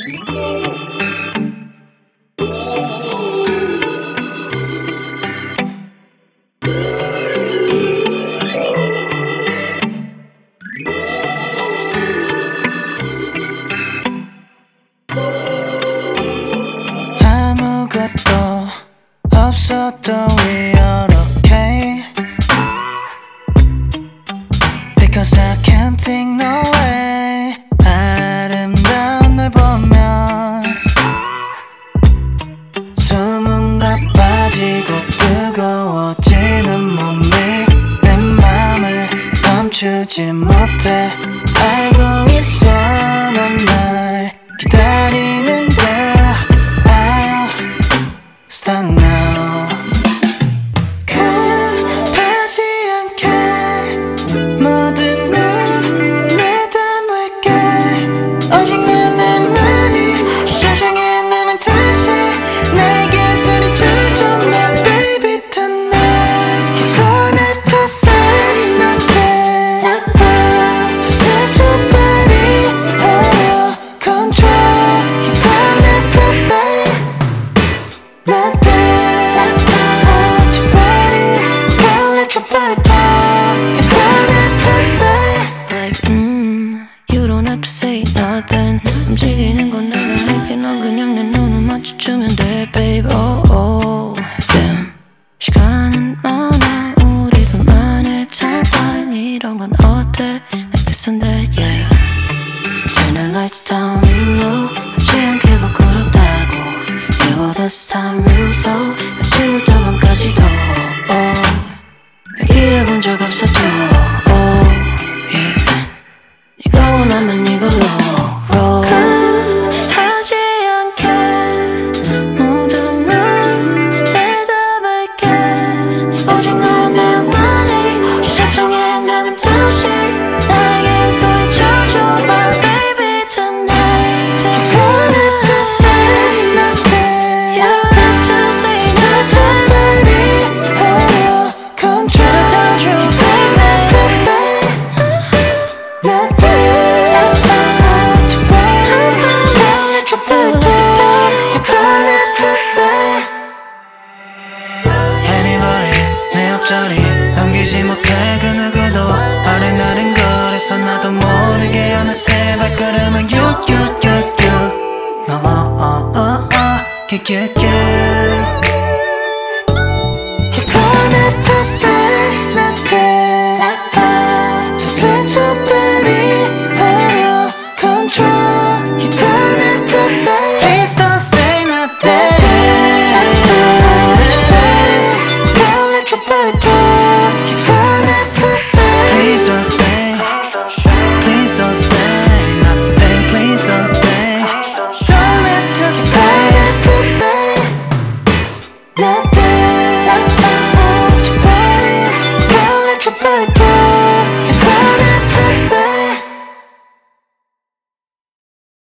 아무것도 없어도 we are okay because I can't think no way. 아름다운 널 보면 숨은 가빠지고 뜨거워지는 몸이 내 맘을 멈추지 못해. 알고 있어 넌 날 기다리는 girl. I'll start now. 급하지 않게 모든 눈 내다물게. 오직 너만이 세상에 남은 다시 나에게 소리쳐줘 my baby tonight. You don't have to say nothing. Just let your body hold control. You don't have to say nothing. Hold your body, don't let your body talk. You don't have to say Like you don't have to say nothing. 움직이는 건 내가 할게. 넌 그냥 내 눈을 맞춰주면 돼 babe. Oh oh damn. 시간은 많아 우리 둘만의 time. 이런 건 어때 like this and that yeah. Turn the lights down real low. 하지 않게 부끄럽다고. Yeah, this time real slow. 아침부터 밤까지도 얘기해본 적 없어도 yeah. 네가 원하면 이걸로 급하지 않게 모든 걸 내다볼게. 오직 너만이 세상에 남은 다시 나에게 소리쳐줘 my baby tonight. You don't have to say nothing. You don't have to say Just let your body hold control. You don't have to say nothing. Hold your body, don't let your body talk. You don't have to say anybody. 내 옆자리 넘기지 못해 그 누구도. 아른아른 거려서 나도 모르게 어느새 발걸음은 You don't have to say nothing. Just let your body hold control. You don't have to say please don't say